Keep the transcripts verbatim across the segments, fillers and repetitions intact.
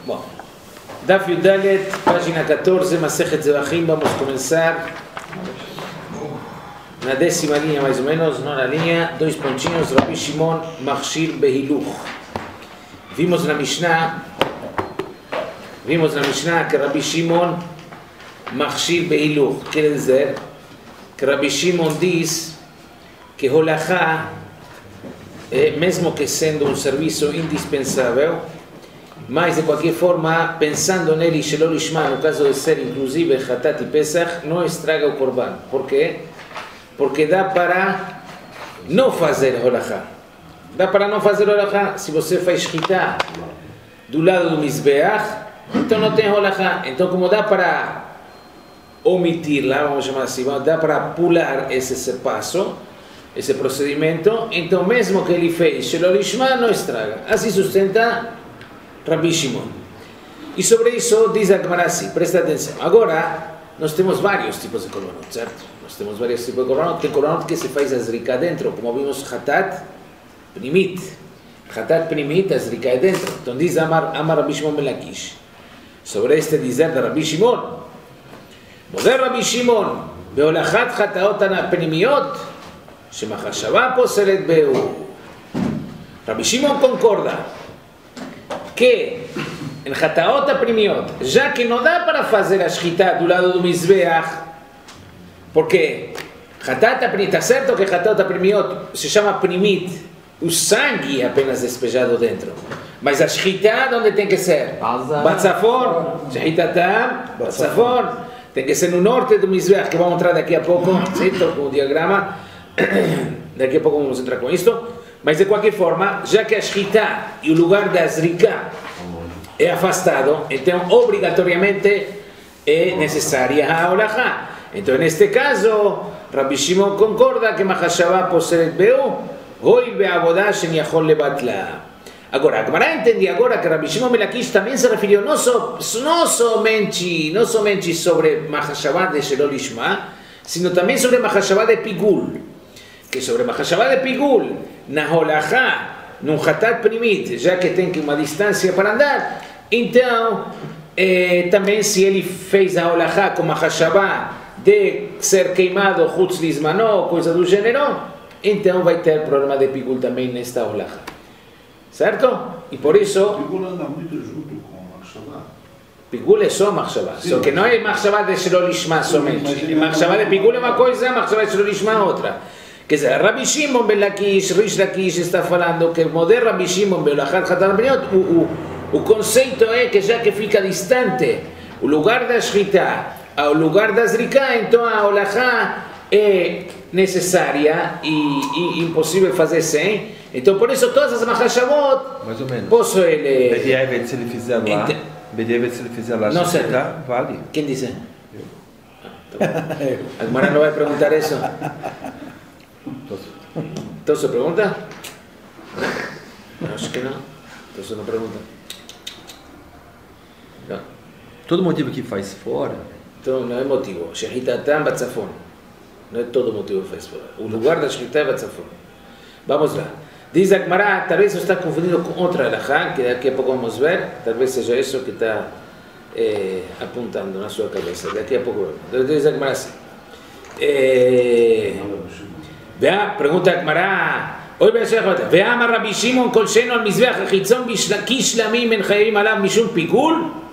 Bom, Daf Yudalet, página catorze, Masechet Zevachim, vamos começar na décima linha mais ou menos, nona linha, dois pontinhos, Rabbi Shimon Machshir Behiluch. Vimos na Mishnah, vimos na Mishnah que Rabbi Shimon Machshir Behiluch, quer dizer que Rabbi Shimon diz que Holachá, é, mesmo que sendo um serviço indispensável, mas de qualquer forma, pensando nele, Shelo Lishma, no caso de ser inclusive Hatat e Pesach, não estraga o Korban. Por quê? Porque dá para não fazer Holachá. Dá para não fazer Holachá. Se você faz Shkita do lado do Mizbeach, então não tem Holachá. Então, como dá para omitir lá, vamos chamar assim, dá para pular esse passo, esse procedimento, então mesmo que ele fez Shelo Lishma, não estraga. Assim sustenta Rabbi Shimon. E sobre isso diz a Gemara assim, presta atenção. Agora, nós temos vários tipos de korbanot, certo? Nós temos vários tipos de korbanot. Tem korbanot que se faz a zrika dentro, como vimos Hatat Pnimit. Hatat Pnimit, a zrika é dentro. Então diz Amar, Amar Rabbi Shimon ben Lakish. Sobre este dizer de Rabbi Shimon. Moder Rabbi Shimon, beolachat chataot pnimiot, shemachashava poseret beu. Rabbi Shimon concorda que em Hataot Primiot, já que não dá para fazer a Shkita do lado do Mizbeach, porque Hatat Primit, está certo que Hatat Primiot se chama Primit, o sangue é apenas despejado dentro, mas a Shkita onde tem que ser? Batzafon, Shkitatam, Batzafon, tem que ser no norte do Mizbeach, que vamos entrar daqui a pouco, certo? Com o diagrama, daqui a pouco vamos entrar com isto. Mas de qualquer forma, já que a Shkita e o lugar da Zrika é afastado, então obrigatoriamente é necessária a Holachá. Então, neste caso, Rabbi Shimon concorda que Machashava poseret beu, hoi be'avodah shen yachol lebatla. Agora, a Gemara entende agora que Rabbi Shimon ben Lakish também se referiu não, so, não, somente, não somente sobre Machashava de Shelo Lishma, sino também sobre Machashava de Pigul. Que sobre Machashava de Pigul, na Holachá, num Hatat Primit, já que tem uma distância para andar, então, eh, também se ele fez a Holachá com Machashava de ser queimado Chutz Lizmano, coisa do gênero, então vai ter problema de Pigul também nesta Holachá. Certo? E por isso... Pigul anda muito junto com Machashava. Pigul é só Machashava, só que não é Machashava de Shelo Lishma somente. Machashava de Pigul é uma coisa, Machashava de Shelo Lishma é outra. Quer dizer, Rabbi Shimon ben Lakish, Rish Lakish está falando que o modelo Rabbi Shimon ben Lakish, o, o, o conceito é que já que fica distante o lugar da Shkita ao lugar da Zrika, então a Holachá é necessária e, e impossível fazer sem. Então por isso todas as Machashavot, mais ou menos. Posso ele... Bediavet, se ele fizer lá, Ent... Bediavet, se ele fizer lá, não sei. Tá, vale. Quem disse? Eu. Ah, tá. A Gemara não vai perguntar isso? Então você pergunta? Acho que não. Então você não pergunta. Não. Todo motivo que faz fora. Então não é motivo. Shechitatam batzafon. Não é todo motivo que faz fora. O lugar da Shechitá é batzafon. Vamos lá. Diz a Gemara, talvez você está confundindo com outra alahá, que daqui a pouco vamos ver. Talvez seja isso que está eh, apontando na sua cabeça. Daqui a pouco. Diz a Gemara assim. Eh, Pregunta a Gemara, ואמר רבי שמעון כל שאינו על מזבח החיצון כשלמים אין חייבים עליו משום פיגול?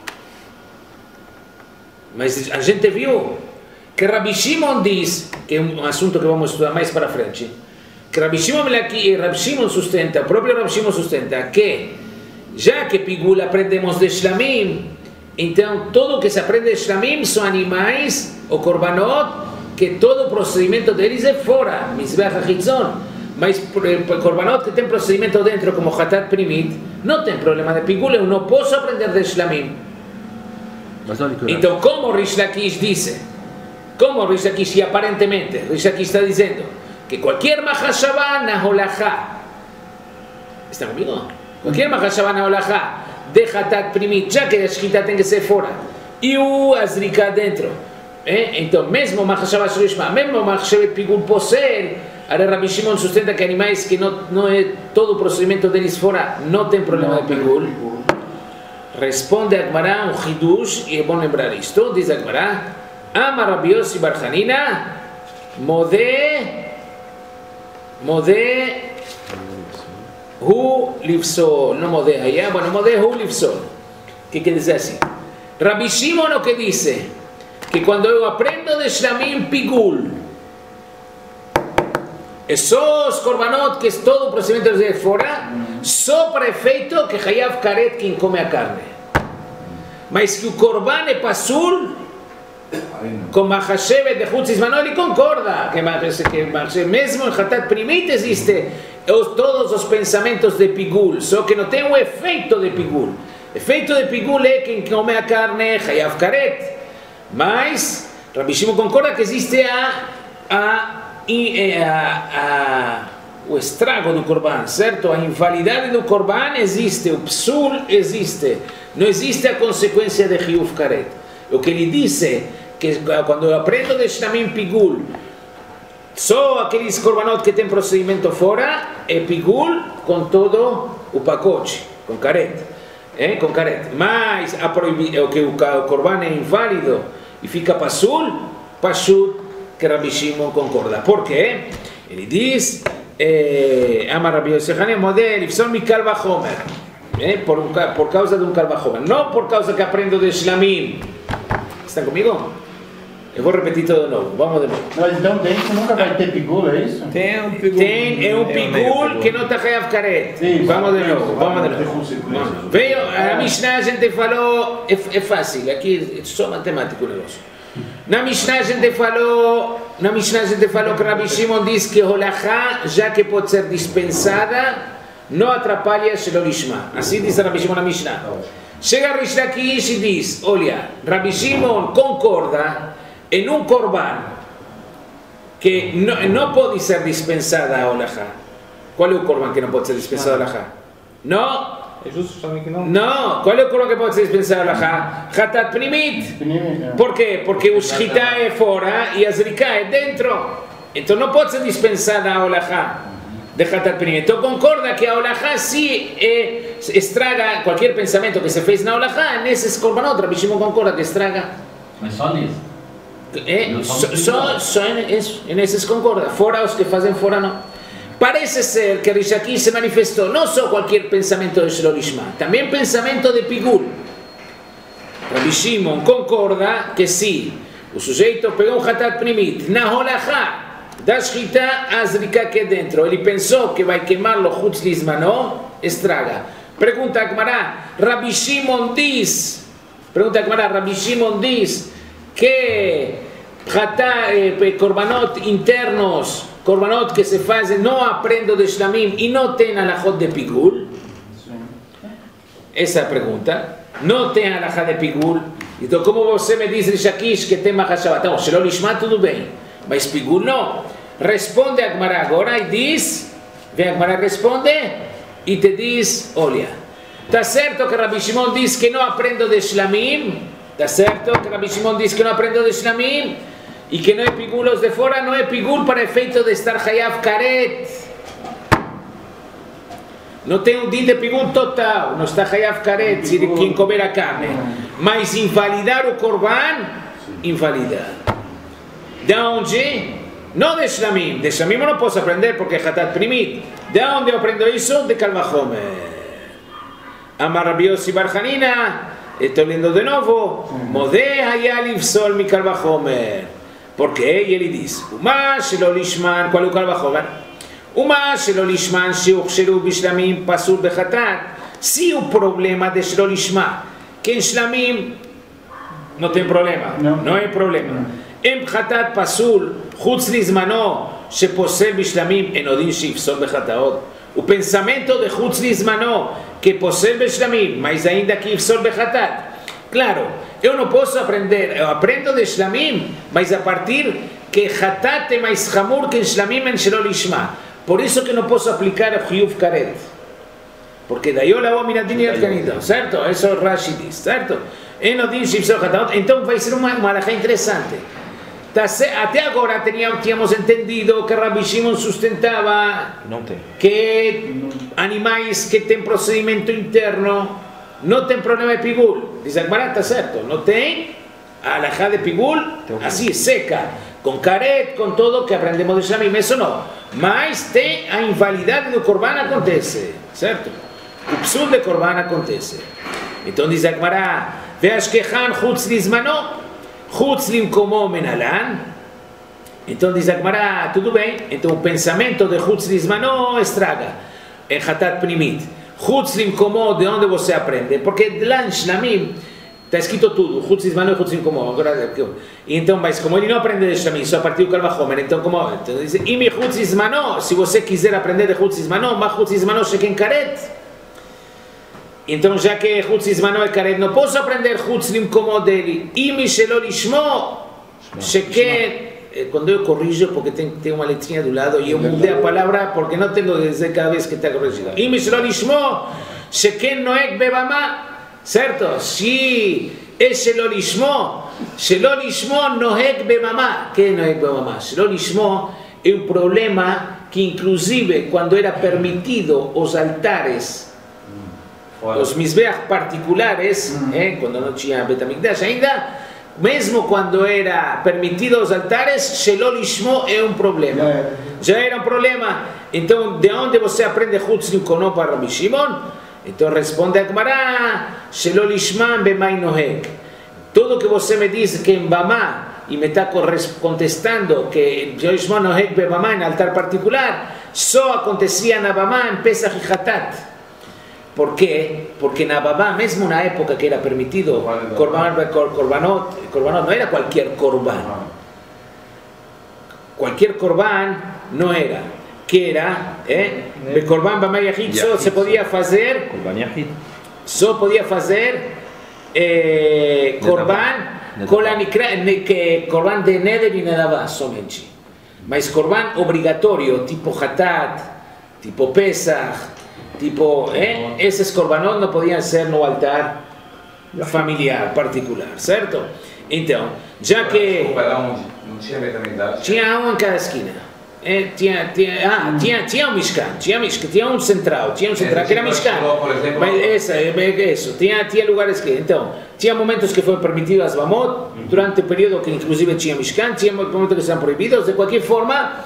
Mas a gente viu que Rabbi Shimon diz, que é um assunto que vamos estudar mais para frente, que Rabbi Shimon, Rabbi Shimon sustenta, o próprio Rabbi Shimon sustenta que, já que Pigul aprendemos de Shlamim, então tudo que se aprende de Shlamim são animais, ou korbanot, que todo o procedimento deles é fora, Mizbeach HaChitzon, mas korbanot que tem procedimento dentro, como Hatat Primit, não tem problema de Pigul, eu não posso aprender de Shlamim. Então, como Rish Lakish disse, como Rish Lakish, e aparentemente, Rish Lakish está dizendo que qualquer Machashava na Holachá, está comigo? Qualquer Machashava na Holachá de Hatat Primit, já que a Shkita tem que ser fora, e o Azrika dentro, Eh? Então, mesmo Machashava Shelo Lishma, mesmo Machashava Pigul posser, a Rabbi Shimon sustenta que animais que não, não é todo o procedimento deles fora, não tem problema de Pigul. responde a Agmará um hidush, e é bom lembrar isto, diz Agmará, Ama Rabbi Yossi bar Hanina, Modé, Modé, Hu Livsol, não Modé Hayá, bueno, Modé Hu Livsol. O que quer dizer assim? Rabbi Shimon o que diz? Que quando eu aprendo de Shlamim Pigul, esos korbanot, que é todo o procedimento de fora, só para efeito que Hayav Karet, quem come a carne. Mas que o korban é pasul, com Mahashevet de Chutz Zmano, ele concorda, que mesmo em Hatat Primit existe todos os pensamentos de Pigul, só que não tem o efeito de Pigul. Efeito de Pigul é quem come a carne, Hayav Karet. Mas Rabbi Shimon concorda que existe a, a, a, a, o estrago do Korban, certo? A invalidade do Korban existe, o Psul existe, não existe a consequência de Hayav Karet. O que ele disse que quando eu aprendo de Shlamim Pigul, só aqueles korbanot que tem procedimento fora, é Pigul com todo o pacote, com Karet, é? Com Karet. Mas a proibi- o que o korban é inválido e fica pasul, pashut, que Rabbi Shimon concorda. Por quê? Ele diz, Amar Rabbi Yossi Hanina, model, ifsol mikal vachomer, por, por causa de um kal vachomer, não por causa que aprendo de Shlamim. Estão comigo? Eu vou repetir tudo de novo, vamos de novo. Mas então dentro nunca vai ter pigul, é isso? Tem um pigul. Tem, é um pigul que não está Hayav Karet. Vamos de novo, vamos de novo. Veio, a Mishnah a gente falou, é, é fácil, aqui é só matemático o negócio. Na Mishnah a gente falou, na Mishnah a gente falou que Rabbi Shimon diz que Holachá, já que pode ser dispensada, não atrapalha Shelo Lishma. Assim diz Rabbi Shimon na Mishnah. Chega Rish Lakish e diz, olha, Rabbi Shimon concorda em um korban que não, não pode ser dispensada a Holachá. Qual é o korban que não pode ser dispensado a Holachá? Não. É justo também que não. Não. Qual é o korban que pode ser dispensado a Holachá? Hatat Primit. Por quê? Porque o Shchita é fora e a Zrika é dentro. Então não pode ser dispensada a Holachá de Hatat Primit. Então concorda que a Holachá se é, estraga qualquer pensamento que se fez na Holachá, nesses korbanot, Rabbi Shimon concorda que estraga. Mas só nisso. É, só, só, só em, em esses concorda, fora os que fazem fora não. Parece ser que Rish Lakish se manifestou não só qualquer pensamento de Shelo Lishma, também pensamento de Pigul. Rabbi Shimon concorda que se o sujeito pegou um Hatat Primit na Holachá da Shchita, a Zrika que é dentro, ele pensou que vai queimar-lo Chutz Lizmano, estraga. Pergunta a Gemara, Rabbi Shimon diz, pergunta a Gemara, Rabbi Shimon diz que eh, korbanot internos, korbanot que se fazem, não aprendo de Shlamim e não tem alachot de Pigul? Essa é a pergunta. Não tem alachot de Pigul. Então, como você me diz, Rish Lakish, que tem Mahashabat? Então, Shelo Lishma, tudo bem. Mas Pigul não. Responde a Gemara agora e diz, vem a Gemara responde e te diz, olha, está certo que Rabbi Shimon diz que não aprendo de Shlamim? Está certo que Rabbi Shimon diz que não aprendo de Shlamim e que não é Pigul os de fora, não é Pigul para efeito de estar Hayav Karet. Não tem um din de Pigul total, não está Hayav Karet, se quem comer a carne. Mas invalidar o Korban, invalidar. De onde? Não de Shlamim. De Shlamim eu não posso aprender porque é Hatat Primit. De onde eu aprendo isso? De Kal Vachomer. Amar Rabbi Yossi bar Hanina. Estou lendo de novo. Modé Hayá Livsol mi Kal Vachomer. Por quê? E ele diz: Uma Shelo Lishman, qual é o Kal Vachomer? Uma Shelo Lishman, Sheuchsheru Bishlamim, Pasur Bechatat. Se o problema de Shelo Lishman, que em Shlamim não tem problema, não, não é problema. Em Bechatat Pasur, Chutz Lizmano, Sheposel Bishlamim, Enodin Shifsol Bechataot. O pensamento de Chutz Lizmano, que posel Bishlamim, mas ainda que Ifsol Bechatat. Claro, eu não posso aprender, eu aprendo de Shlamim, mas a partir que Hatat é mais Hamur que Shlamim em Shelo Lishma. Por isso que não posso aplicar a Chiyuv Karet. Porque daí eu lavo Minadin e Atkanidon, certo? Isso o Rashi diz, certo? Enodin Shifsol Bechatat. Então vai ser uma malachá interessante. Até agora tínhamos entendido que Rabbi Shimon sustentava Não tem. que animais que têm procedimento interno não tem problema de pigul. Diz a Gemara, está certo, não tem a alajá de pigul, assim, seca, com caret, com todo que aprendemos de Shamim, isso não. Mas tem a invalidade do korban acontece, certo? O psul de korban acontece. Então diz a Gemara, ve'ashkechan chutz lizmano, chutz limkomo menalan. Então diz a Gemara, tudo bem, então o pensamento de chutz lizmano estraga, é hatat primit. Chutz limkomo, de onde você aprende? Porque lá em Shlamim está escrito tudo, chutz lizmano e chutz limkomo. Então, mas como ele não aprende de Shlamim, só a partir do Kal Vachomer, então como? Então diz, imi chutz lizmano, se você quiser aprender de chutz lizmano, ma chutz lizmano sheken karet. Então, já que chutz lizmano é karet, não posso aprender chutz limkomo dele. Imi shelo lishmo, sheken. Quando eu corrijo, porque tem, tem uma letrinha do lado e eu mudei a palavra porque não tenho que dizer cada vez que está corrigido. Imi shelo lishmo, sheken noek bebama, certo? Se é shelo lishmo, shelo lishmo noek bebama. Que é noek bebama? Shelo lishmo é um problema que, inclusive, quando era permitido os altares, os mizbeach particulares, eh, quando não tinha Betamikdash ainda, mesmo quando era permitido os altares, shelo lishmo é um problema. Já era um problema. Então, de onde você aprende chutz limkomo para Rabbi Shimon? Então responde a Gemara, shelo lishman b'may nohek. Tudo que você me diz que em Bamá, e me está contestando que shelo lishman nohek b'Bamá, em altar particular, só acontecia na Bamá em Pesach e Hatat. ¿Por qué? Porque na Babá, mesmo na época que era permitido korbanot, korbanot, korbanot, no era cualquier korban. Cualquier korban no era. Que era, eh? El korban Bamá Yahid só se podía fazer, só podía fazer eh, korban com a nikra, que korban de neder e nedavá somente. Mas korban obrigatório, tipo Hatat, tipo Pesach, tipo, eh, esses korbanot não podiam ser no altar familiar, particular, certo? Então, já que... Não tinha Betamikdash? Tinha um em cada esquina. Eh, tinha, tinha, ah, tinha, tinha um Mishkan, tinha, Mishkan, tinha um central, tinha um central, que era Mishkan. Mas essa, isso, tinha, tinha lugares que... Então, tinha momentos que foram permitidos as Bamot, durante o período que inclusive tinha Mishkan, tinha momentos que eram proibidos, de qualquer forma...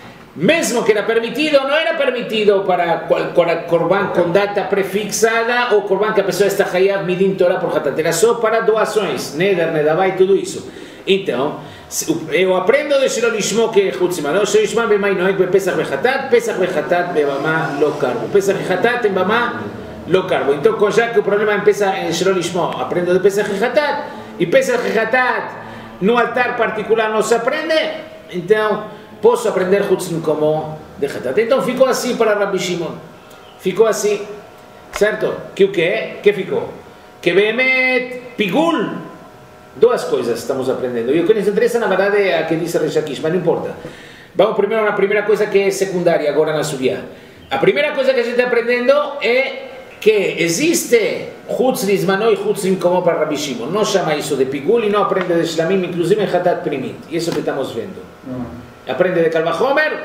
Mesmo que era permitido, não era permitido para korban com data prefixada ou korban que a pessoa está hayav midin Torah por hatat. Era só para doações, neder, nedavá e tudo isso. Então, eu aprendo de shelo lishmo que é chutz lizmano, shelo lishmo b'may noek b'pesach v'chatat, pesach v'chatat b'bamá lo karbo. Pesach v'chatat em bamá lo karbo. Então, já que o problema é em pesach, em shelo lishmo, aprendo de pesach v'chatat, e pesach v'chatat no altar particular não se aprende, então... posso aprender chutz limkomo de Hatat. Então ficou assim para Rabbi Shimon. Ficou assim, certo? Que o que? Que ficou? Que behemet pigul. Duas coisas estamos aprendendo. E o que nos interessa, na verdade, é a que diz Reish Lakish, mas não importa. Vamos primeiro na primeira coisa que é secundária agora na Sugya. A primeira coisa que a gente está aprendendo é que existe chutz lizmano e chutz limkomo para Rabbi Shimon. Não chama isso de pigul e não aprende de Shlamim, inclusive em Hatat primit. E isso que estamos vendo. Hum. Aprende de Kal Vachomer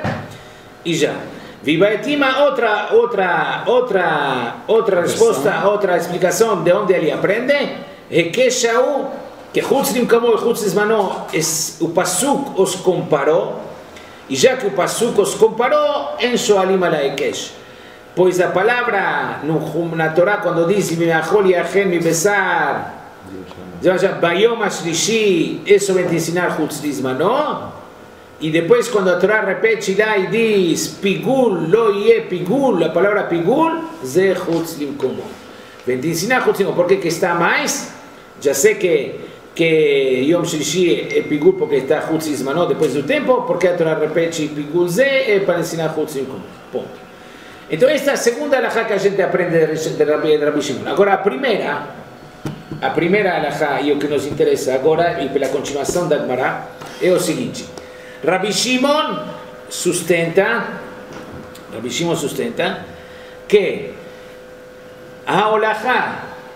e já. Vibaetima, outra, outra, outra, outra resposta, outra explicação de onde ele aprende, é que Shaul, que chutz limkomo e chutz lizmano, o Pasuk os comparou, e já que o Pasuk os comparou, em Shoalim ala Ekesh. Pois a palavra no, na Torá, quando diz, Miachol yachen mi besar, Bayom Ashlishi, isso vem te ensinar chutz lizmano. E depois, quando a Torá repete lá e diz pigul, lo ye pigul, a palavra pigul, ze chutz limkomo. Vem te ensinar chutz limkomo. Por que que está mais? Já sei que, que Yom Shlishi é pigul porque está chutz lizmano depois do tempo, porque a Torá repete pigul ze é para ensinar chutz limkomo. Ponto. Então, esta é a segunda alahá que a gente aprende de Rabbi, de Rabbi Shimon. Agora, a primeira, a primeira alahá, e o que nos interessa agora, e pela continuação da Gemara, é o seguinte. Rabbi Shimon sustenta, Rabbi Shimon sustenta que a olajá,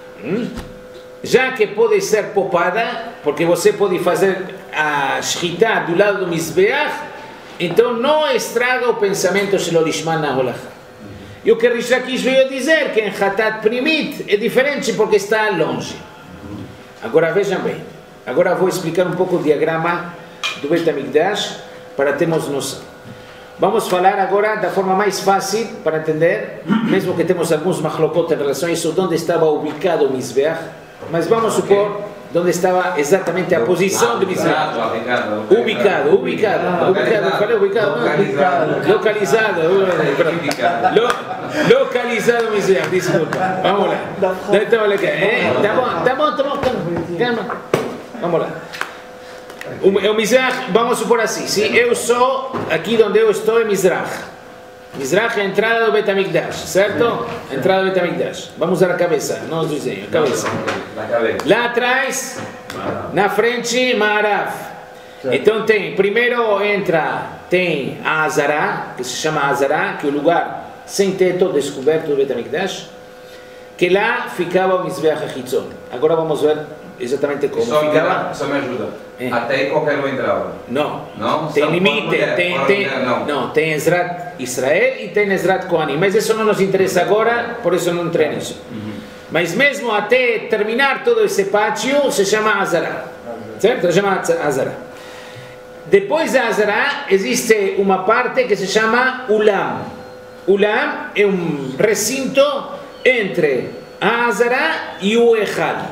já que pode ser poupada, porque você pode fazer a shchita do lado do mizbeach, então não estraga o pensamento shelo lishman na olajá. E o que Rish Lakish veio dizer que em Hatat Primit é diferente porque está longe. Agora vejam bem, agora vou explicar um pouco o diagrama do Beit HaMikdash para termos noção. Vamos falar agora da forma mais fácil para entender, mesmo que temos alguns machlokot em relação a isso, onde estava ubicado o Mizbeach, mas vamos supor onde estava exatamente a posição do Mizbeach. Ubicado, ubicado, ubicado, falei ubicado, localizado, localizado, localizado o Mizbeach, desculpa, vamos lá, tá bom, tá bom, tá bom, calma, vamos lá. O, o Mizrach, vamos supor assim, se eu sou, aqui onde eu estou é Mizrach. Mizrach é a entrada do Beit HaMikdash, certo? A entrada do Beit HaMikdash. Vamos usar a cabeça, não o desenho, a cabeça. Lá atrás, na frente, Ma'arav. Então tem, primeiro entra, tem a Azará, que se chama Azará, que é o lugar sem teto descoberto do Beit HaMikdash, que lá ficava o Mizbeach HaChitzon. Agora vamos ver exatamente como só ficava. Me, só me ajuda. É. Até aí qualquer um entrava. Não. Não? Tem só limite. mulher, tem, tem, mulher, não. não, tem Ezrat Israel e tem Ezrat Kohanim. Mas isso não nos interessa agora, por isso não entrei nisso. Uhum. Mas mesmo até terminar todo esse pátio, se chama Azará. Certo? Se chama Azará. Depois da Azará, existe uma parte que se chama Ulam. Ulam é um recinto entre a Azará e o Echal.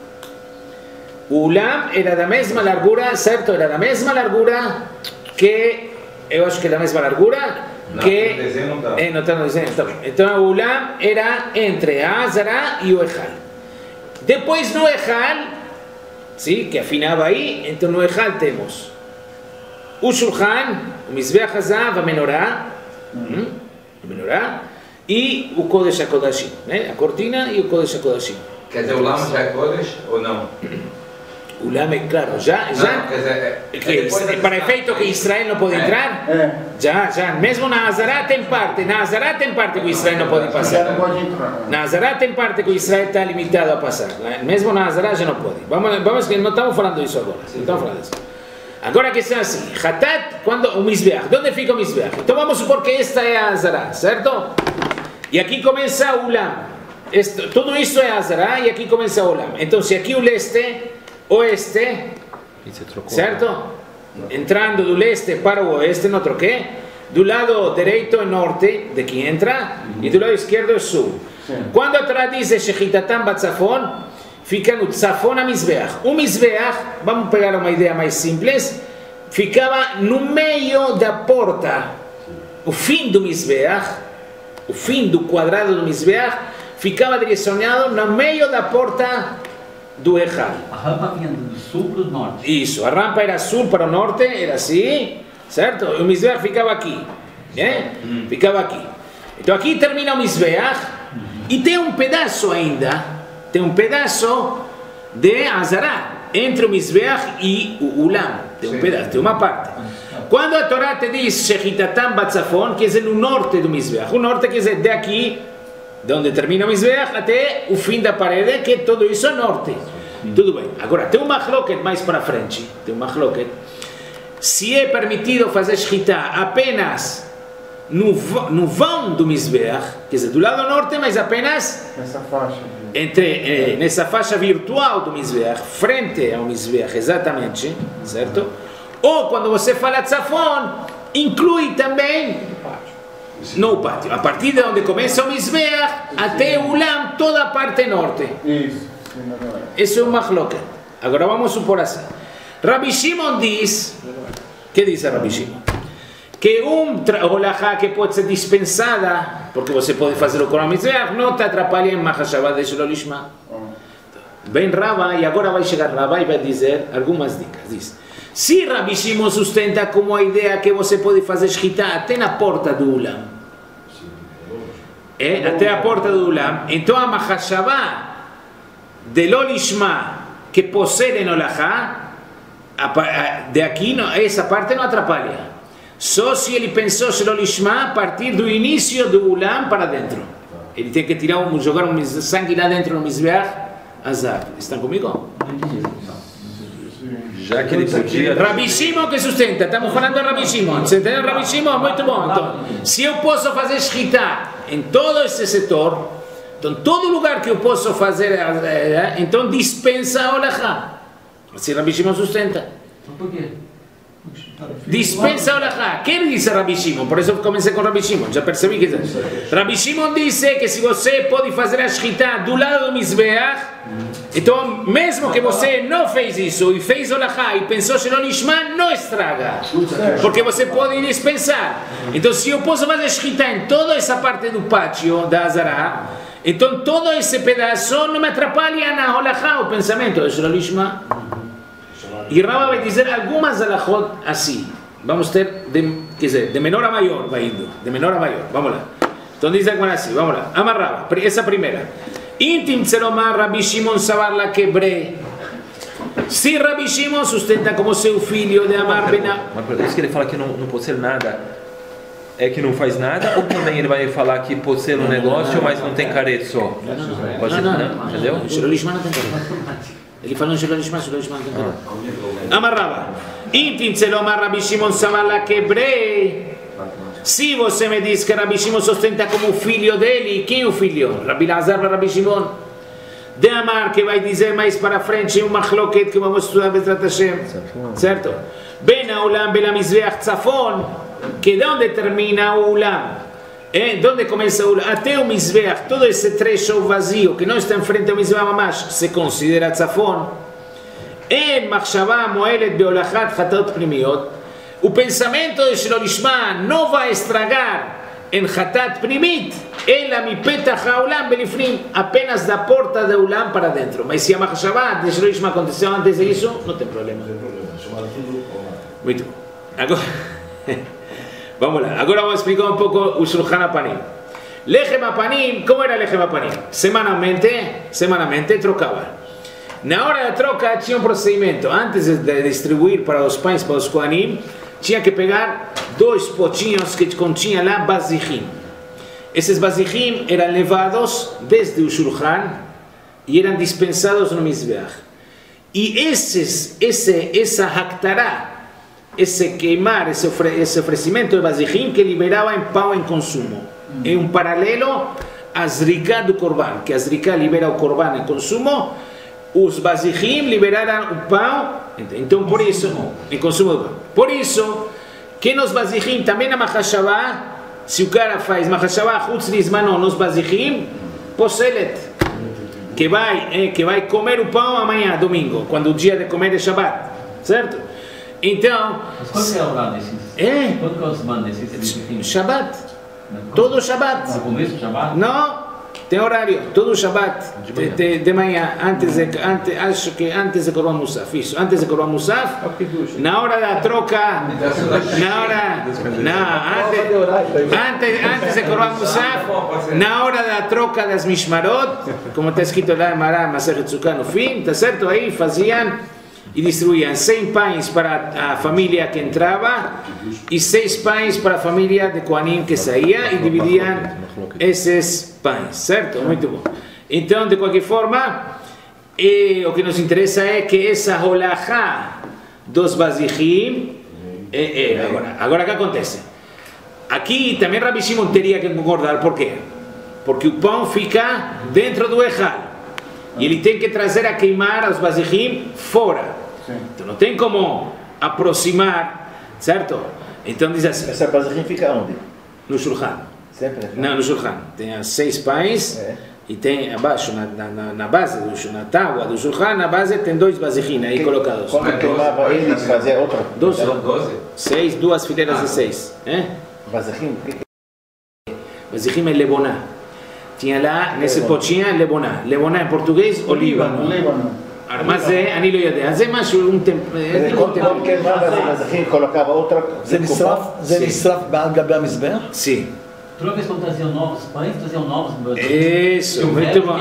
O Ulam era da mesma largura, certo? Era da mesma largura que, eu acho que é da mesma largura não, que... No desenho não está. É, não está no desenho, tá bem. Então o Ulam era entre a Azará e o Echal. Depois no Echal, sim, que afinava aí, então no Echal temos o Shulchan, o Mizbeach HaZahav, a Menorá, hum, a Menorá, e o Kodesh HaKodashim, né? A cortina e o Kodesh HaKodashim. Quer dizer, o Lama já é Kodesh ou não? O Lama, claro, já, já não, quer dizer, é, que, é para efeito que Israel não pode é. entrar, É. já, já, mesmo na Azará tem parte, na Azará tem parte que Israel não pode Já passar. não pode entrar. Na Azará tem parte que Israel está limitado a passar, mesmo na Azará já não pode. Vamos, vamos que não estamos falando disso agora, não estamos falando disso. Agora que está assim, Hatat, quando o Mizbeach, onde fica o Mizbeach? Então vamos supor que esta é a Azará, certo? E aqui começa o Ulam. Esto, tudo isso é Azará e aqui começa o Ulam. Então se aqui o leste, oeste, certo? Entrando do leste para o oeste, não troquei. Do lado direito é norte, de que entra, e do lado esquerdo é sul. Quando a Torá diz Shechitatam Batzafon, fica no Tzafon a Mizbeach. O Mizbeach, vamos pegar uma ideia mais simples, ficava no meio da porta. O fim do Mizbeach, o fim do quadrado do Mizbeach, ficava direcionado no meio da porta do Echal. A rampa vinha do sul para o norte. Isso, a rampa era sul para o norte, era assim, certo? E o Mizbeach ficava aqui, né? Hum. Ficava aqui. Então aqui termina o Mizbeach, uhum. E tem um pedaço ainda, tem um pedaço de Azará, entre o Mizbeach e o Ulam. Tem um Sim. pedaço, tem uma parte. Quando a Torá te diz Shechitatam Batzafon, quer dizer no norte do Mizbeach. O norte quer dizer daqui, de onde termina o Mizbeach, até o fim da parede, que tudo isso é norte. Hum. Tudo bem. Agora, tem um machloket mais para frente. Tem um machloket. Se é permitido fazer Shechita apenas no, no vão do Mizbeach, quer dizer, do lado norte, mas apenas nessa faixa, entre, eh, nessa faixa virtual do Mizbeach, frente ao Mizbeach, exatamente, certo? Ou quando você fala Tzafon, inclui também no pátio, a partir de onde começa o Mizbeach até o Ulam, toda a parte norte. Isso. Isso é uma machloket. Agora vamos supor assim. Rabbi Shimon diz, que diz Rabbi Shimon? Que um holachá que pode ser dispensada, porque você pode fazer com o Mizbeach, não te atrapalha em Mahashavá de Shelo Lishma. Vem Rabba, e agora vai chegar Rabba e vai dizer algumas dicas. Diz, se Rabbi Shimon sustenta como a ideia que você pode fazer Shechita até na porta do Ulam, é, até a porta do Ulam, então a Mahashavá de Lo Lishma que possui no holachá, de aqui, não, essa parte não atrapalha. Só se ele pensou Shelo Lishma a partir do início do Ulam para dentro. Ele tem que tirar um, jogar um sangue lá dentro no Mizbeach Hazav. Estão comigo? Já que ele podia... Rabbi Shimon que sustenta. Estamos falando de Rabbi Shimon. Você entendeu Rabbi Shimon? Muito bom. Então, se eu posso fazer Shechita em todo esse setor, então todo lugar que eu posso fazer, então dispensa a Olachá. Assim Rabi Shimon sustenta. Por quê? Dispensa a Olachá. Quem disse Rabi Shimon? Por isso eu comecei com Rabi Shimon, já percebi que Rabi Shimon disse que se você pode fazer a Shchita do lado do Mizbeach, então mesmo que você não fez isso e fez Olachá e pensou que não Nishma, não estraga, porque você pode dispensar. Então se eu posso fazer Shchita em toda essa parte do pátio da Azará, então todo esse pedaço não me atrapalha na Olachá, o pensamento de Nishma. E Rava vai dizer algumas alachot assim. Vamos ter, de, quer dizer, de menor a maior, vai indo. De menor a maior, vamos lá. Então diz agora assim, vamos lá. Amarrava, essa primeira. Intim tselomar Rabi Shimon savar la quebré. Se Rabi Shimon sustenta como seu filho de Amar Bena... Mas isso que ele fala que não, não pode ser nada, é que não faz nada, ou também ele vai falar que pode ser um negócio, mas não tem careto só? Pode ser, não, não, entendeu? Shelo Lishma não tem careto. Ele falou Shelo Lishma, Shelo Lishma não tem careto. Amarrava. Intim tselomar Rabi Shimon savar la quebré. Se você me diz que Rabi Shimon sustenta como filho dele, quem é o filho? Rabi Lazar para Rabi Shimon. De Amar, que vai dizer mais para frente, um machloket que vamos estudar Bezrat Hashem. Certo? Ben Aulam, Ben Mizbeach Tzafon, que de onde termina o Ulam? Eh? Onde começa o Ulam? Até o Mizbeach, todo esse trecho vazio, que não está em frente ao Mizbeach Mamash, se considera Tzafon. En Machshavah Moelet Beolachat Chatot Primiot, o pensamento de Shelo Lishma não vai estragar em Hatat Primit, ela mi petach ha'olam belifnim, apenas da porta do Ulam para dentro. Mas se a Machshavah de Shelo Lishma aconteceu antes disso, não tem problema. Muito bom. Agora, vamos lá. Agora vamos explicar um pouco o Shulchan Apanim. Lechem Apanim, como era Lechem Apanim? Semanalmente, semanalmente trocava. Na hora da troca tinha um procedimento. Antes de distribuir para os pães, para os Kohanim, tinha que pegar dois potinhos que continham lá bazichim. Esses bazichim eram levados desde o Shulchan e eram dispensados no Mizbeach. E esses, esse, essa haktará, esse queimar, esse, ofre, esse oferecimento de bazichim que liberava em pão em consumo. É um paralelo a zrika do korban, que a zrika libera o korban em consumo, os bazichim liberaram o pão, então por isso, em consumo do pão. Por isso, que nos bazichim, também na Machashavah, se o cara faz Machashavah, chutz lizmano, nos bazichim, poselet, que vai, eh, que vai comer o pão amanhã, domingo, quando o dia de comer é Shabbat, certo? Então... Mas qual que é o horário desses? É? Quando que é o semana desses? Shabbat. Todo Shabbat. No começo do Shabbat? Não. Tem horário, todo Shabbat, de manhã, de, de manhã antes, de, antes, acho que antes de Korban Musaf, isso, antes de Korban Musaf, na hora da troca, na hora, na, antes, antes, antes de Korban Musaf, na hora da troca das Mishmarot, como está escrito lá em Mará, Masechet Sukkah no fim, tá certo? Aí faziam e distribuíam cem pães para a família que entrava e seis pães para a família de Kohanim que saía e dividiam esses pães, certo? Muito bom. Então, de qualquer forma, e, o que nos interessa é que essa holachá dos bazichim, é, é, agora, agora o que acontece? Aqui também Rabi Shimon teria que concordar, por quê? Porque o pão fica dentro do ejal e ele tem que trazer a queimar os bazichim fora. Então não tem como aproximar, certo? Então diz assim. Essa bazichim fica onde? No Shulchan. Sempre? Não, no Shulchan. Tem as seis pães é. E tem abaixo, na, na, na base, do, na tábua do Shulchan, na base tem dois bazichim aí que, colocados. Quando queimava eles, fazia outra? Doze. Seis, duas fileiras de seis. É? Bazichim? Bazichim é leboná. Tinha lá, nesse potinho, leboná. Leboná em português, olíbano. Olíbano. mas זה, אני לא יודע, זה משהו, um tempo, כל קרבה והזכיר colocava outra... זה נשרף, זה נשרף על גבי המזבח? sim. Toda vez que traziam novos pães, traziam novos pães. Isso, muito bom.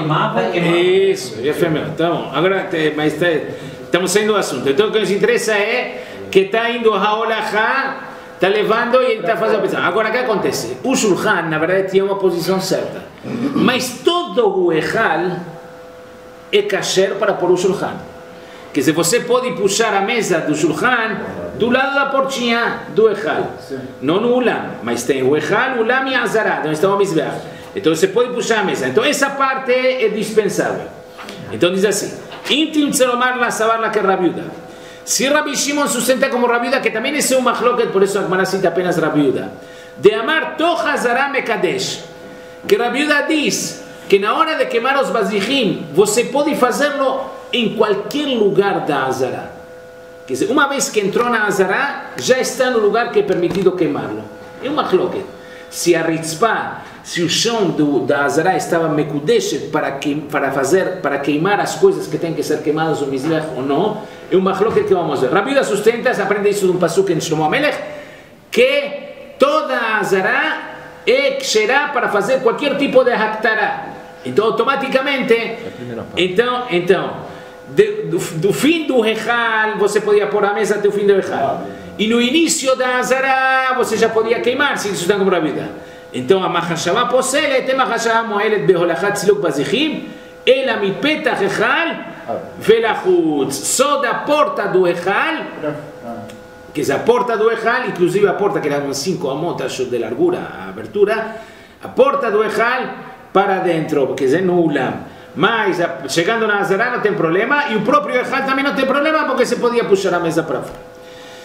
Isso, yafé meu. Então, agora, mas estamos saindo do assunto. Então, o que nos interessa é que está indo a Olachá, está levando e ele está fazendo a pensão. Agora, o que acontece? O Shulchan, na verdade, tinha uma posição certa. Mas todo o Ejal é kasher para pôr o Shulchan. Que se você pode puxar a mesa do Shulchan do lado da portinha do Ejal. Não no Ulam, mas tem o Ejal, o Ulam e a Azará, onde está o Mizbeach. Então você pode puxar a mesa. Então essa parte é dispensável. Então diz assim: Intim tzelomar la savar la que rabiuda. Se Rabbi Shimon sustenta como rabiuda, que também é um machloket, por isso a Gemara cita apenas rabiuda, de amar toch hazara mekadesh, que rabiuda diz que na hora de queimar os bazihim, você pode fazê-lo em qualquer lugar da hazara. Quer dizer, uma vez que entrou na hazara, já está no lugar que é permitido queimá-lo. É uma machloket. Se a ritzpah, se o chão do, da hazara estava mekudeshet para, que, para fazer, para queimar as coisas que têm que ser queimadas no mizrach ou não, é uma machloket que vamos ver. Rabi Yehuda sustenta, aprende isso de um pasuk em Shlomo HaMelech, que toda a hazara é ksherá para fazer qualquer tipo de haktará. Então, automaticamente, então, então de, do, do fim do Rechal, você podia pôr a mesa até o fim do Rechal. E no início da hazara, você já podia queimar, se isso está como Rabi Yehuda. Então, a machashavá poselet, a machashavá moelet beholachat siluk bazichim, ela mipetach Rechal velachutz. Só da porta do Rechal, que é a porta do Rechal, inclusive a porta que era cinco amotas de largura, a abertura, a porta do Rechal para dentro, porque é no ulam. Mas chegando na hazara não tem problema, e o próprio Rechal também não tem problema, porque se podia puxar a mesa para fora.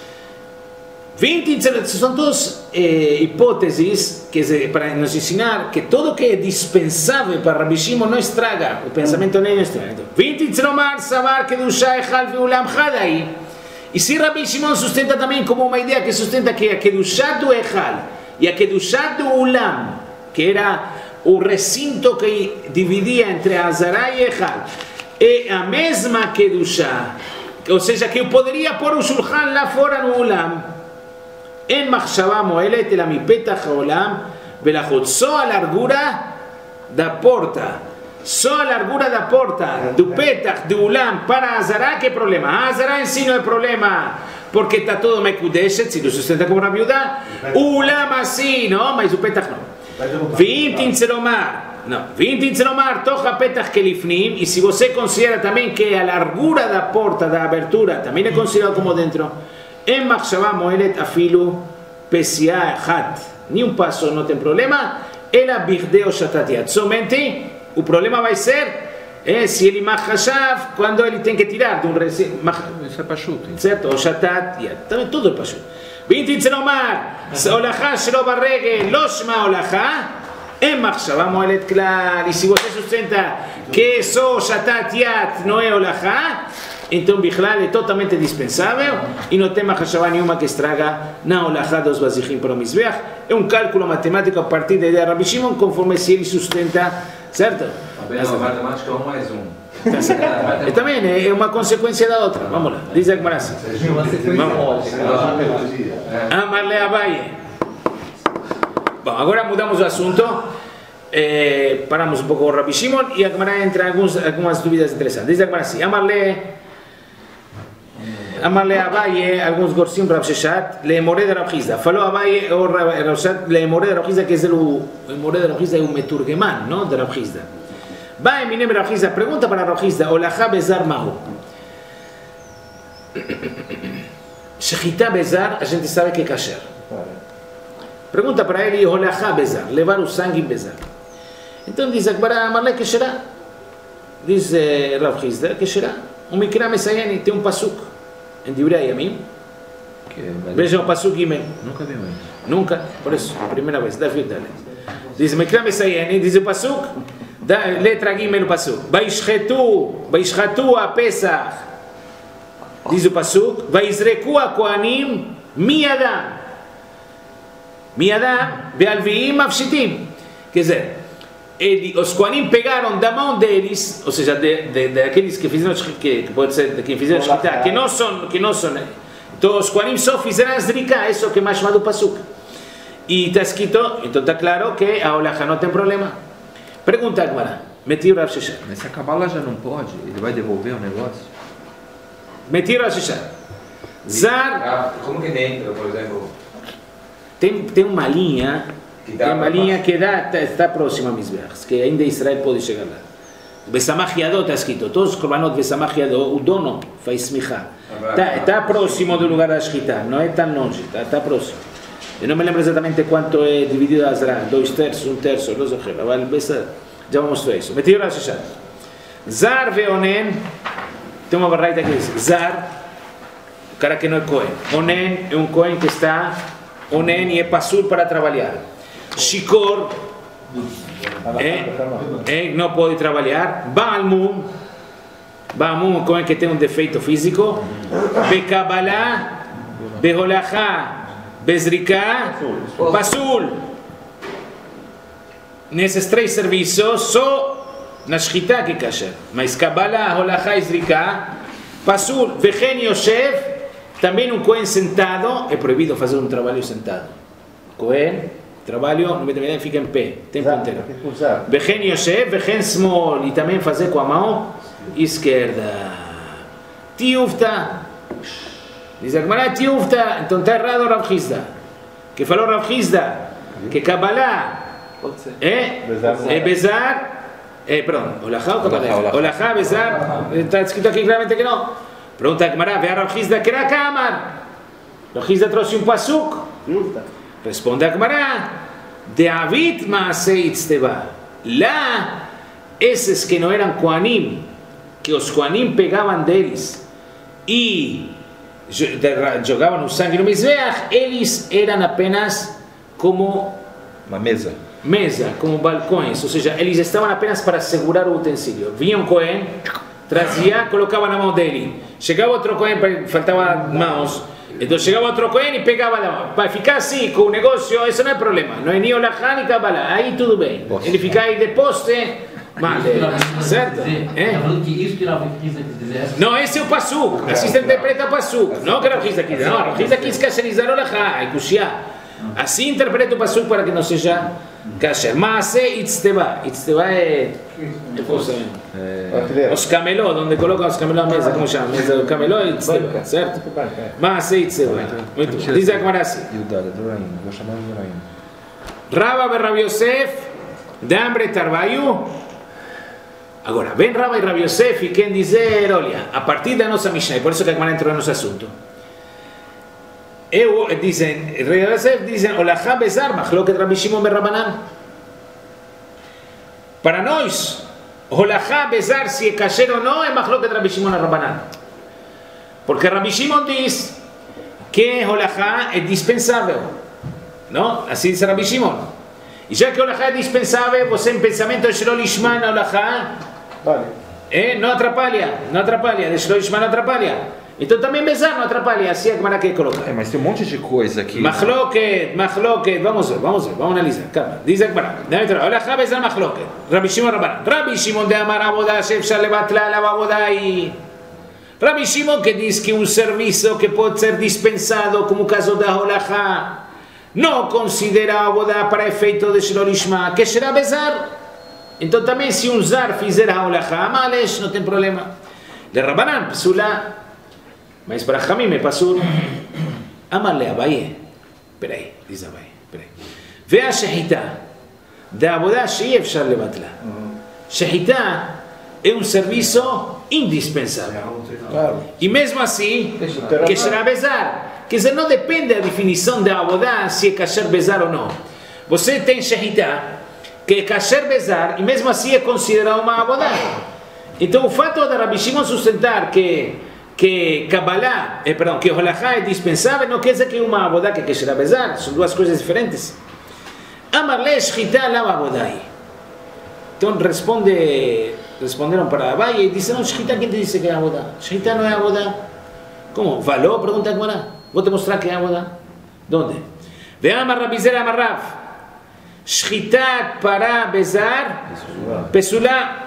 vinte são todas eh, hipóteses que se, para nos ensinar que tudo que é dispensável para Rabbi Shimon não estraga, o pensamento nem estraga. vinte tzromar savar kedushá echal veulam hadai. E se Rabbi Shimon sustenta também como uma ideia que sustenta que a kedushá do echal e a kedushá do ulam, que era o recinto que dividia entre a hazara e echal, é a mesma kedushá, ou seja, que eu poderia pôr o shulchan lá fora no ulam. En machshavá moelet el amipetach haolam velachot. Só a largura da porta, só a largura da porta do petach do ulam para a hazara, que problema? A hazara em si não é problema, porque está todo mekudeshet, se tu sustenta como Rabi Yehuda. O ulam assim, não, mas o petach não. V'im tzelomar, não, v'im tzelomar tocha petach kelifnim. E se você considera também que a largura da porta da abertura também é considerado como dentro, em machshavá moelet afilu pesia echat, nenhum passo não tem problema, ela birdeo shatatiat. Somente o problema vai ser é, se ele machashav, quando ele tem que tirar de um recinto. Isso é pachuto. Certo? Ou shatatiat. Também tudo é pachuto. Vinti tzelomar, olachá shelo barregel, lo shma olachá, em machshavá moelet klal. E se você sustenta que só shatatiat não é olachá, então Bichlal é totalmente dispensável e não tem machashavá nenhuma que estraga na olachá dos bazichim para o mizbeach. É um cálculo matemático a partir da ideia de Rabbi Shimon, conforme se ele sustenta, certo? A matemática é um mais um. E também é uma consequência da outra. Vamos lá, diz a Gemara assim. Amarle Abaye. Bom, agora mudamos o assunto. Eh, paramos um pouco com o Rabbi Shimon e a Gemara entra alguns, algumas dúvidas interessantes. Diz a Gemara assim: Amarle Amarle Abaye, alguns gorsim Rav Sheshat, le more de Rav Hizda. Falou Abaye ou Rav Sheshat, le more de Rav Hizda, que é o more de Rav Hizda é o meturgeman, não, de Rav Hizda. Vai, minem Rav Hizda, pergunta para Rav Hizda, olachá bezar mahu. Shechita bezar, a gente sabe que é kasher. Pergunta para ele, olachá bezar, levar o sangue bezar. Então diz a Gemara, Amarle que será? Diz eh, Rav Hizda, que será? O Mikra Mesayani tem um pasuk em Divrei Yamim. Vejam o pasuk Gimel. Nunca vi isso. Nunca, por isso, primeira vez, David Dalet. Diz Mikra Mesayani, diz o pasuk, da, letra Gimel o pasuk. Vaishchetu, vaishchatu a Pesach. Diz o pasuk, vaizreku a Kohanim miadam. Miadam, ve'alviim avshitim. Quer dizer, ele, os Kohanim pegaram da mão deles, ou seja, de, de, de aqueles que fizeram, que, que pode ser de quem fizeram shkita, que não são, que não são. Então os Kohanim só fizeram a zrika, isso que é mais chamado pasuk. E está escrito, então está claro que a olachá não tem problema. Pergunta agora, metiu Rav Sheshat. Mas se a Kabbalah já não pode, ele vai devolver o negócio? Metiu Rav Sheshat. Zar. Ah, como que dentro, por exemplo? Tem, tem uma linha. Tem uma linha que dá, está, está próxima a Mizbeach, que ainda Israel pode chegar lá. Besamach Yadot está escrito, todos os korbanot Besamach Yadot, o dono faz smichá. Está, está próximo do lugar da shkita, não é tão longe, está, está próximo. Eu não me lembro exatamente quanto é dividido a Azra, dois terços, um terço, não sei, já vamos mostrar isso. Metir a Shechat. Zar veonen, tem uma barraita que diz, Zar, o cara que não é Cohen. Onen é um Cohen que está, Onen e é pasul para trabalhar. Shikor, é, é, não pode trabalhar. Baalmum, Baalmum é um Cohen que tem um defeito físico. Bekabalá, Beholachá, Bezriká, Pasul. Nesses três serviços, só na Shchita que kasher. Mas Kabbalah, Holachá e Zriká, Pasul, Vechen Yoshev, também um Cohen sentado, é proibido fazer um trabalho sentado. Cohen, trabalho, no meio fica em pé, tempo inteiro. Vechen Yoshev, Vechen Smol, e também fazer com a mão esquerda. Tiufta. Diz a Gemara, Tiufta, então está errado o Rav Hizda. Que falou Rav Hizda, que Kabbalah é, é Bezar, é, perdão, Olachá ou Kabbalah? Olachá, Bezar, está escrito aqui claramente que não. Pergunta a Gemara, vê a Rav Hizda que era Kamar. Rav Hizda trouxe um pasuk. Responde a Gemara, Deavit Maasei Tzteva. Lá, esses que não eram Koanim, que os Koanim pegavam deles e jogavam o sangue no Mizbeach, eles eram apenas como Uma mesa. mesa, como balcões, ou seja, eles estavam apenas para segurar o utensílio. Vinha um Cohen, trazia, colocava na mão dele. Chegava outro Cohen, faltava mãos. Então chegava outro Cohen e pegava da mão. Para ficar assim com o negócio, isso não é problema. Não é nem Olachá nem Kabbalah. Aí tudo bem. Ele fica aí de poste, mal, certo? Está falando que isso que Rav Hizda quis dizer? Não, esse é o pasuk. Assim se interpreta o pasuk. Não que Rav Hizda quis dizer. Não, Rav Hizda quis kasherizar Olachá, é kushia. Assim interpreta o pasuk para que não seja kasher. Maaseh Itzteva. Itzteva é... É... Os camelô, onde colocam os camelô na mesa, como chama? Mesa do camelô e Itzteva, certo? Maaseh Itzteva. Muito bom. Diz a Gemara assim. E o Dara, Doraim, vou chamar de Doraim. Rava ben Rav Yosef, de Ambre Tarbayu. Agora, vem Rava e Rav Yosef e quem dizer, olha, a partir da nossa Mishnah, e por isso que a Gemara entrou no nosso assunto. Eu, dizem, Rav Yosef dizem, Olachá Bezar, Machloket Rabbi Shimon ben Rabbanan. Para nós, Olachá Bezar, se é kasher ou não, é Machloket Rabbi Shimon ben Rabbanan. Porque Rabbi Shimon diz que Olachá é dispensável. Não? Assim diz Rabbi Shimon. E já que Olachá é dispensável, você em pensamento de Shelo Lishma na Olachá, é, não atrapalha, não atrapalha, de Shelo Lishma não atrapalha. Então também Bezar não atrapalha, assim é que quer colocar. É, mas tem um monte de coisa aqui. Machloket, Machloket, vamos ver, vamos ver, vamos analisar. Calma, diz a Gemara. Olachá Bezar Machloket. Rabbi Shimon Rabbanan. Rabbi Shimon de Amar Avodah she'efshar levatla la avodai. Rabbi Shimon que diz que um serviço que pode ser dispensado, como o caso da Olachá, não considera a Avodah para efeito de Shelo Lishma, que será Bezar. Então também se um Zar fizer a Olachá, males, não tem problema. De Rabbanan, Psula. Mas para Hamim é Pasul. Amar-lhe Abaye. Peraí, diz Abaye, peraí. Vê a Shehita. Da Avodah she'efshar levatla. Shehita é um serviço indispensável. E mesmo assim, que será Bezar. Quer dizer, não depende da definição da Avodah se é kasher Bezar ou não. Você tem Shehita, que é kasher Bezar, e mesmo assim é considerado uma Avodah. Então o fato de Rabbi Shimon sustentar que que Kabbalah, eh, perdão, que Olachá é dispensável, não quer dizer que uma Avodah que kasher Bezar, são duas coisas diferentes. Amar-le Shechita lama Avodai. Então responde, responderam para Abaye e disseram, Shechita, quem te disse que é Avodah? Shechita não é Avodah. Como? Valor? Pergunta a Gemara. Vou te mostrar que é Avodah. Onde? Ve'amar Rabbi Zera amar Rav. Shchitat para Bezar, Pesula.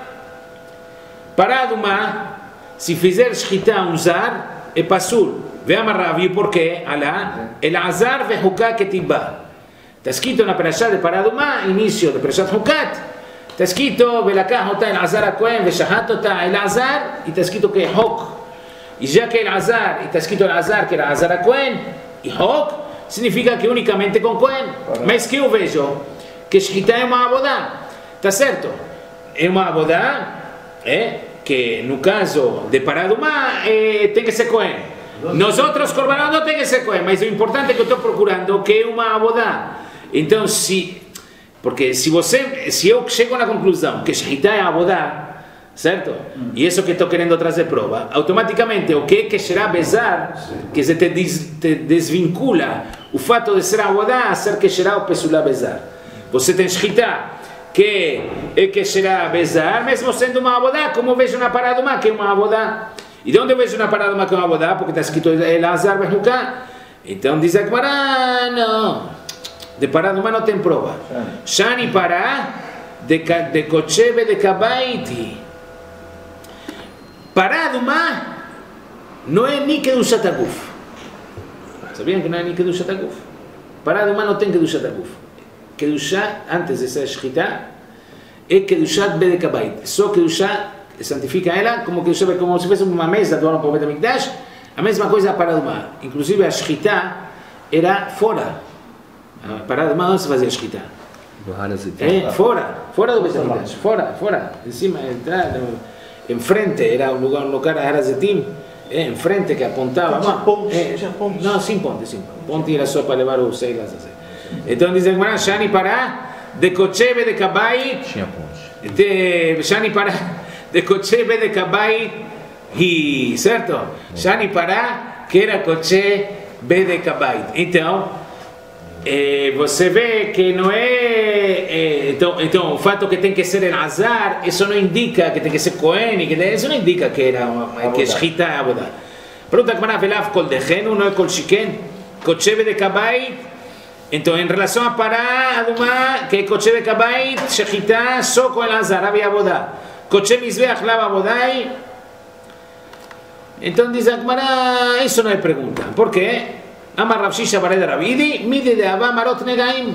Para Adumá, se fizer Shchita um Zar, é Pasul. Ve'amar Rav, e por quê? Alá, El Azar ve'Huká ketibá. Está escrito na Perashá de Paradumá, início de Perashat Hukat. Está escrito, Velakah otá El Azar a Cohen, Veshahat otá El Azar, e está escrito que é Hok. E já que El Azar, e está escrito El Azar, que era Azar a Cohen, e Hok, significa que unicamente com Cohen. Mas que eu vejo? Que Shchita é uma Avodah. Está certo? É uma Avodah, é, que no caso de Paradumá, é, tem que ser Cohen. Nosotros, Corbanot, não tem que ser Cohen, mas o importante é que eu estou procurando que é uma abodá. Então, se... Porque se você... Se eu chego na conclusão que Shechitá é abodá, certo? Hum. E isso que estou querendo trazer prova, automaticamente o que é que será bezar, que se te, des, te desvincula o fato de ser abodá a ser que será o pesulá bezar. Você tem Shechitá, que é que será bezar, mesmo sendo uma abodá, como vejo na paraduma, que é uma abodá. E de onde eu vejo na paraduma que é uma abodá? Porque está escrito Elazar Behuká. Então diz a Gemara, não, de paraduma não tem prova. Shani Pará, de, de Kochebe de Kabaiti. Paraduma não é nem Kedushat Aguf. Sabiam que não é nem Kedushat Aguf? Paraduma não tem Kedushat Aguf. Kedushat, antes de ser Shechitá, é Kedushat Bede Kabait. Só Kedushat santifica ela como Kedushat, como se fosse uma mesa do ano para o Bet HaMikdash. A mesma coisa para Paraduma. Inclusive a Shechitá era fora. A Paraduma não se fazia Shechitá. É, fora, fora do Bet HaMikdash. Fora, fora. Em cima, entrar, enfrente, era um lugar, um lugar a Harazetim. É, enfrente que apontava. Tinha pontes, é, tinha pontes. Não, sem ponte, sim. Ponte era só para levar os seilas assim. Então diz a Gemara, Shani Pará, de Kochebe de Kabai, Tinha ponte. de Shani Pará, de Kochebe de Kabai, e certo? Shani Pará, que era Kochebe de Kabai. Então, eh, você vê que não é, eh, então, então o fato que tem que ser em Azar, isso não indica que tem que ser Cohen, que isso não indica que era uma, que é Shechitá é Abodá. Pergunta a Gemara, Velav Kol Dechenu, não é Kol Shiken, Kochebe de Kabai. Então, em relação a Pará, Adumá, que é Kochebe Kabait, Shechitá, só com Elazar, havia Abodá. Kochebe Mizbeach, Lava Abodai. Então, diz a Gemara, isso não é pergunta. Por quê? Amar Rav Shisha Bared Rabidi, Mide de Abba Marot Negaim.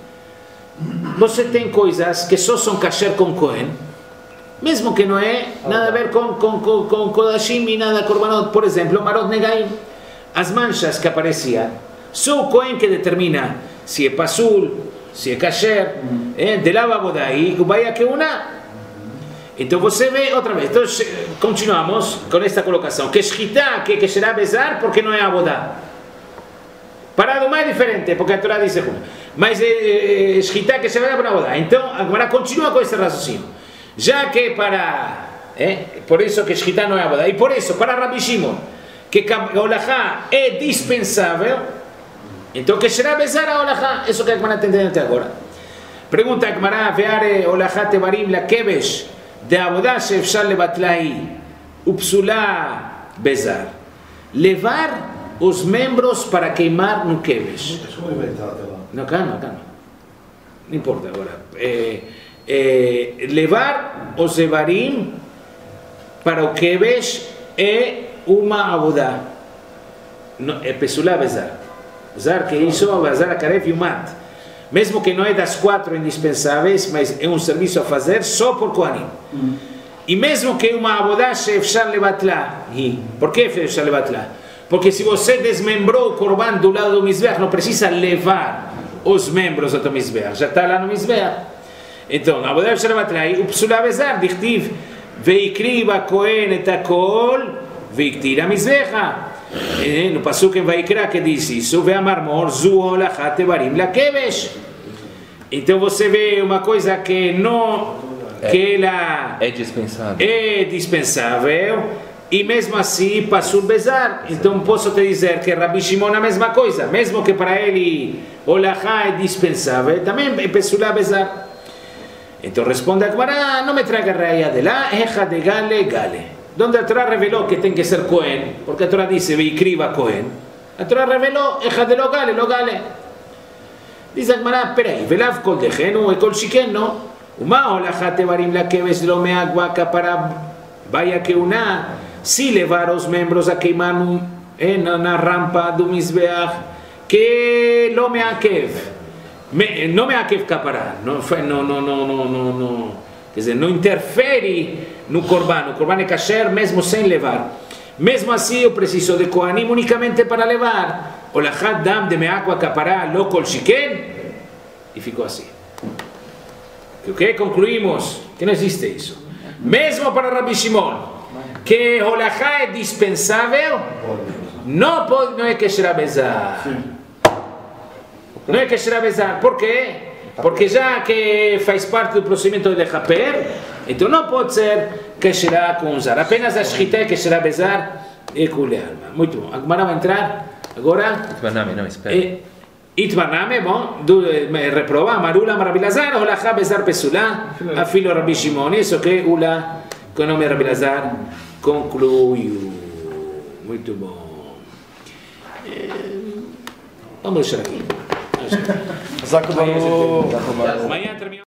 Você tem coisas que só são kasher com Cohen, mesmo que não é nada a ver com, com, com, com Kodashim e nada Korbanot. Por exemplo, Marot Negaim. As manchas que apareciam, só o Cohen que determina se é pasul, se é kasher, eh, de lava bodai, vai a que uma. Então você vê outra vez. Então continuamos com esta colocação. Que Shechitá, que, que será bezar, porque não é abodá. Paraduma é diferente, porque a Torá diz como. Mas é Shechitá que será para abodá. Então agora continua com esse raciocínio. Já que para. Eh, por isso que Shechitá não é abodá. E por isso, para Rabbi Shimon, que Olachá é dispensável. Então, que será bezar a Olachá? Isso que a Gemara está entendendo até agora. Pergunta a Gemara, veare Olachá tebarim la kebesh de abodá sheefshar lebatlai upsulá bezar. Levar os membros para queimar no kebesh. Não, calma, calma. Não importa agora. É, é, levar os evarim para o kebesh é uma abodá. É pesulá bezar. Zar que isso, Zar a Karef e o Mat. Mesmo que não é das quatro indispensáveis, mas é um serviço a fazer só por Kohanim. Hum. E mesmo que uma abodá sheefshar levatlá. Por que sheefshar levatlá? Porque se você desmembrou o korban do lado do Mizbeach, não precisa levar os membros do Mizbeach. Já está lá no Mizbeach. Então, a abodá sheefshar levatlá. O psulá bezar, dichtiv, veikri ba Kohen et hakol, veiktira Mizbecha. No pasuk em Vaikra que diz isso, vê a marmor, zu olachá tebarim la kebesh. Então você vê uma coisa que não, que ela é dispensável, é dispensável e mesmo assim passou bezar. Então posso te dizer que Rabbi Shimon é a mesma coisa, mesmo que para ele olachá é dispensável, também é pesulá bezar. Então responde a Gemara, não me traga raia de lá, eja de gale gale. Donde a Torá reveló que tem que ser Cohen, porque a Torá dice, veikriva Cohen, a Torá reveló, eja de lo gale, lo gale. Dice a Gemara, peraí, velav kol dechenu e kol shiken, no? Uma olachá tebarim la kebesh lo me agua para vaya que una, si levar os membros a queimar eh, na, na rampa do Mizbeach, que lo me akev, me, não me akev capará, não, não, não, não, não, não. Quer dizer, não interfere no korban. O korban é kasher mesmo sem levar. Mesmo assim, eu preciso de Kohanim unicamente para levar. Olachat dam de me'akwa kapará lo kol shiken. E ficou assim. Ok? Concluímos que não existe isso. Mesmo para Rabbi Shimon, que olachá é dispensável, não, pode, não é Kesher Abezar. Não é Kesher Abezar. Por quê? Porque já que faz parte do procedimento de Lechaper, então não pode ser Kesher com Zar. Apenas a Shchita é Kesher Abezar e Kule Alma. Muito bom. A Gemara vai entrar agora. Itmaname, não, espera. E, Itmaname, bom, do, me reprova, Marula, Marabilazar, Olachá, Bezar, Pesulá, Afilo, Rabi Shimon, isso que Ula, com o nome Rabi Lazar, concluiu. Muito bom. É, vamos deixar aqui. Zaco Baruch. Amanhã terminamos.